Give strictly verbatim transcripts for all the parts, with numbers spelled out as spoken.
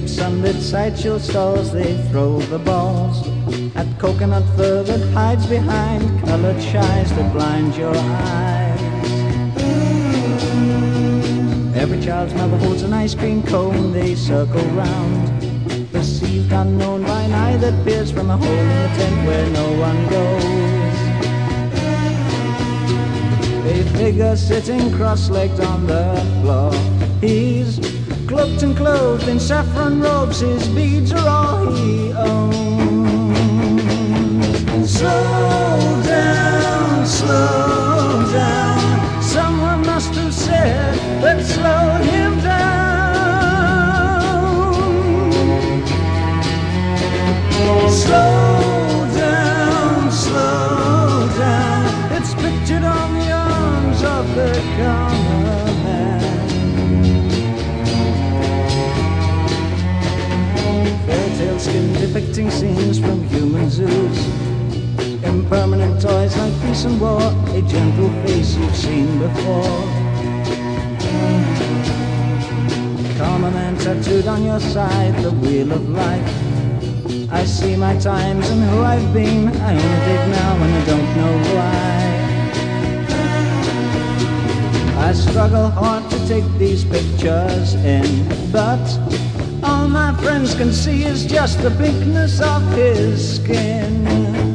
strips amid sideshow stalls, they throw the balls at coconut fur that hides behind colored shies that blind your eyes. Every child's mother holds an ice cream cone, they circle round, perceived unknown by an eye that peers from a hole in the tent where no one goes. A figure sitting cross-legged on the floor, he's cloaked and clothed in saffron robes, his beads are all he owns. Slow down, slow down, someone must have said, let's slow him down. Slow down, slow down, it's pictured on the arms of the common man. Fairytale skin depicting scenes from human zoos, impermanent toys like peace and war, a gentle face you've seen before. Common man tattooed on your side, the wheel of life. I see my times and who I've been, I only dig now and I don't know why. I struggle hard to take these pictures in, but all my friends can see is just the pinkness of his skin.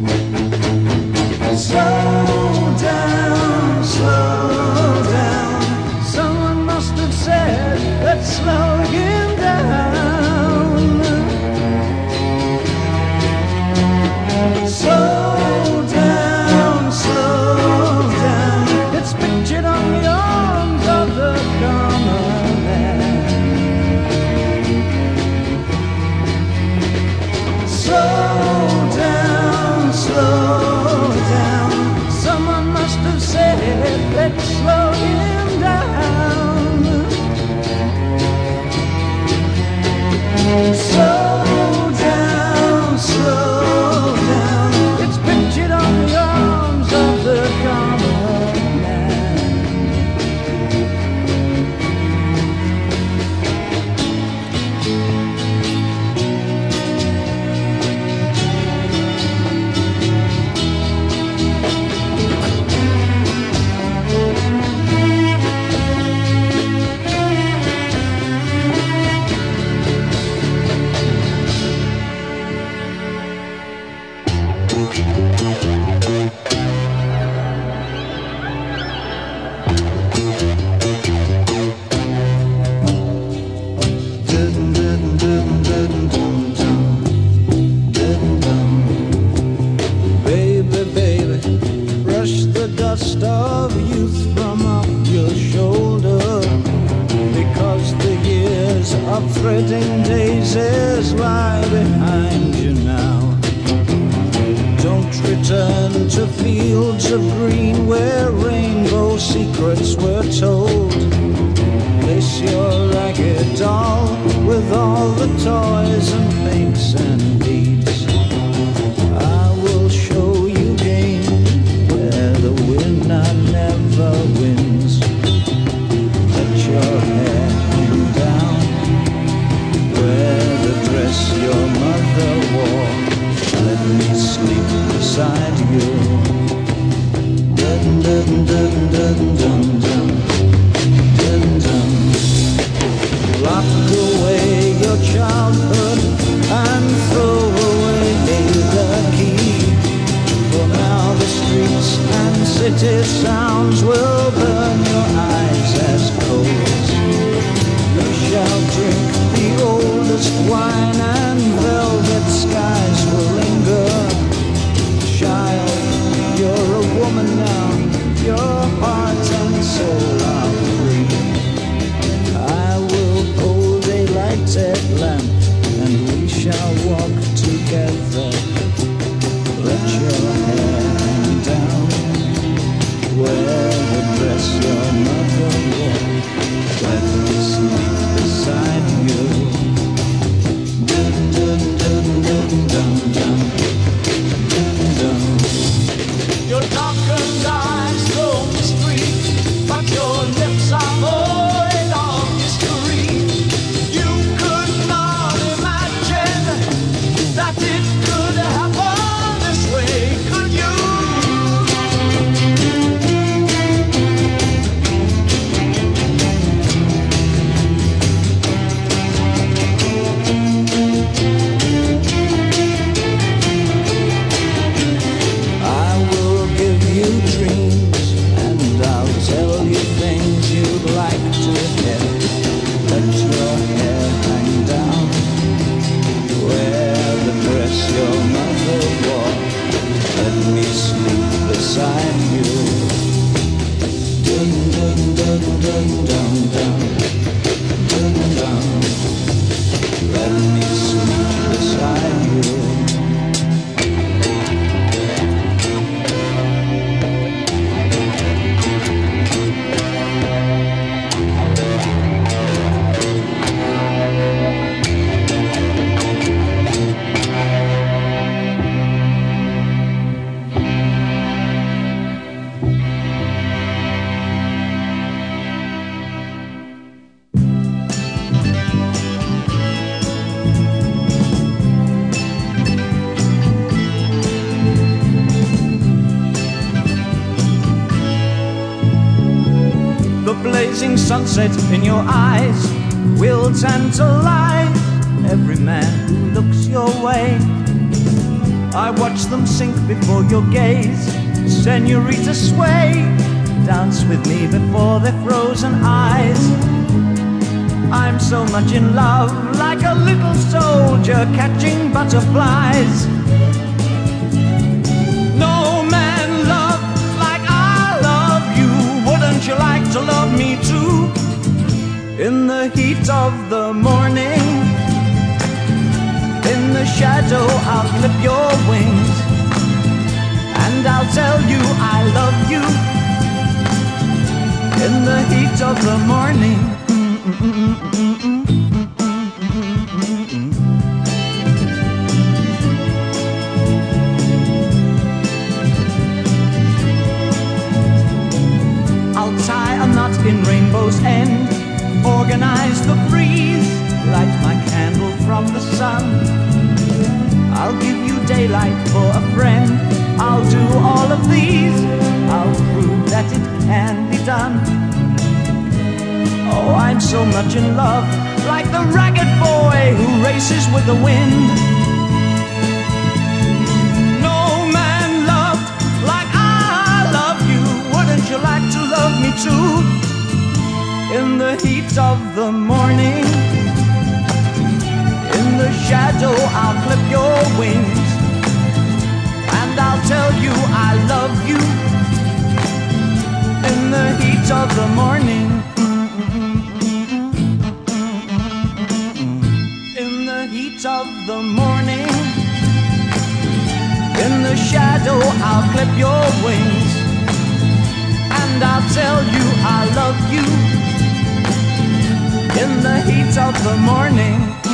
Slow down, slow down, someone must have said, let's slow him down. Slow down, slow down, it's pictured on the arms of the common man. Slow down, slow down, someone must have said, let's slow him down. Slow down, slow down, it's pictured on the arms of the common man. Baby, baby, brush the dust of youth from off your shoulder, because the years of threading daisies lie behind you now. Don't return to fields of green where rainbow secrets were told. Place your ragged doll with all the toys and paints and beads. I will show you games where the winner never wins. Let your hair hang down, wear the dress your mother wore. Let me sleep beside you. Dun dun dun dun dun dun dun dun. Lock away your childhood and throw away the key. For now the streets and city sounds will burn your eyes as coals. You shall drink the oldest wine and velvet skies will linger. Shy blazing sunset in your eyes will tantalize every man who looks your way. I watch them sink before your gaze. Senorita, sway, dance with me before their frozen eyes. I'm so much in love, like a little soldier catching butterflies. No man loved like I love you. Wouldn't you like to love me too? In the heat of the morning, in the shadow I'll clip your wings, and I'll tell you I love you. In the heat of the morning. I'll tie a knot in Rainbow's End, organize the breeze, light my candle from the sun. I'll give you daylight for a friend. I'll do all of these. I'll prove that it can be done. Oh, I'm so much in love, like the ragged boy who races with the wind. No man loved like I love you. Wouldn't you like to love me too? In the heat of the morning, in the shadow I'll clip your wings, and I'll tell you I love you. In the heat of the morning. In the heat of the morning, in the shadow I'll clip your wings, and I'll tell you I love you. In the heat of the morning.